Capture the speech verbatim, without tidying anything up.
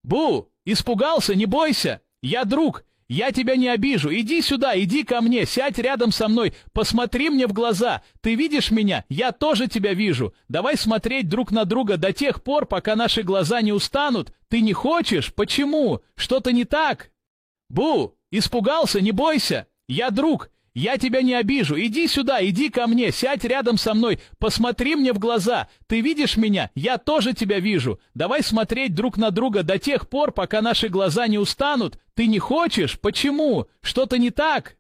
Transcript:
Бу, испугался, не бойся. Я друг, я тебя не обижу. Иди сюда, иди ко мне, сядь рядом со мной, посмотри мне в глаза. Ты видишь меня? Я тоже тебя вижу. Давай смотреть друг на друга до тех пор, пока наши глаза не устанут. Ты не хочешь? Почему? Что-то не так? Бу, испугался, не бойся. Я друг, я тебя не обижу. Иди сюда, иди ко мне, сядь рядом со мной, посмотри мне в глаза. Ты видишь меня? Я тоже тебя вижу. Давай смотреть друг на друга до тех пор, пока наши глаза не устанут. Ты не хочешь? Почему? Что-то не так?